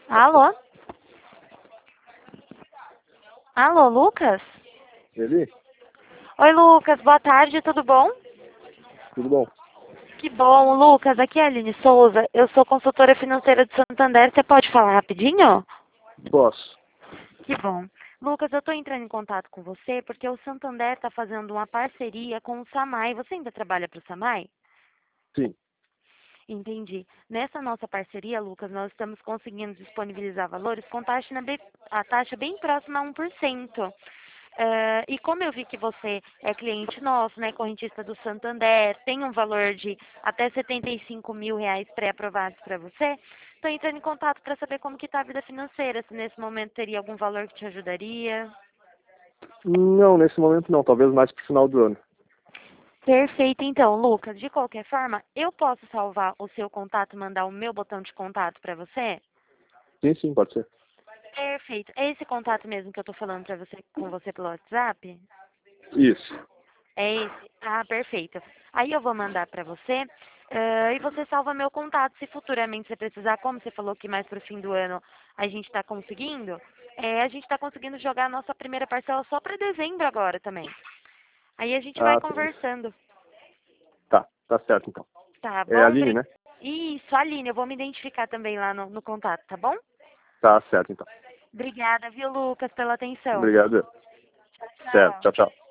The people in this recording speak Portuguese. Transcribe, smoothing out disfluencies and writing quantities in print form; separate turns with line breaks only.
Alô? Alô, Lucas?
Ele?
Oi, Lucas, boa tarde, tudo bom?
Tudo bom?
Que bom, Lucas, aqui é a Aline Souza, eu sou consultora financeira de Santander, você pode falar rapidinho?
Posso.
Que bom. Lucas, eu estou entrando em contato com você porque o Santander está fazendo uma parceria com o Samay. Você ainda trabalha para o Samay?
Sim.
Entendi. Nessa nossa parceria, Lucas, nós estamos conseguindo disponibilizar valores com a taxa bem próxima a 1%. E como eu vi que você é cliente nosso, né, correntista do Santander, tem um valor de até R$ 75.000 pré-aprovados para você, estou entrando em contato para saber como que está a vida financeira, se nesse momento teria algum valor que te ajudaria.
Não, nesse momento não. Talvez mais pro final do ano.
Perfeito, então, Lucas. De qualquer forma, eu posso salvar o seu contato e mandar o meu botão de contato para você?
Sim, sim, pode ser.
Perfeito. É esse contato mesmo que eu estou falando para você com você pelo WhatsApp?
Isso.
É esse? Ah, perfeito. Aí eu vou mandar para você e você salva meu contato. Se futuramente você precisar, como você falou que mais para o fim do ano a gente está conseguindo, a gente está conseguindo jogar a nossa primeira parcela só para dezembro agora também. Aí a gente vai
Ah, sim.
conversando.
Tá certo então.
Tá
É a
bom?
Aline, né?
Isso, Aline, eu vou me identificar também lá no contato, tá bom?
Tá certo então.
Obrigada, viu, Lucas, pela atenção.
Obrigado.
Tchau,
Certo.
tchau.
Tchau, tchau.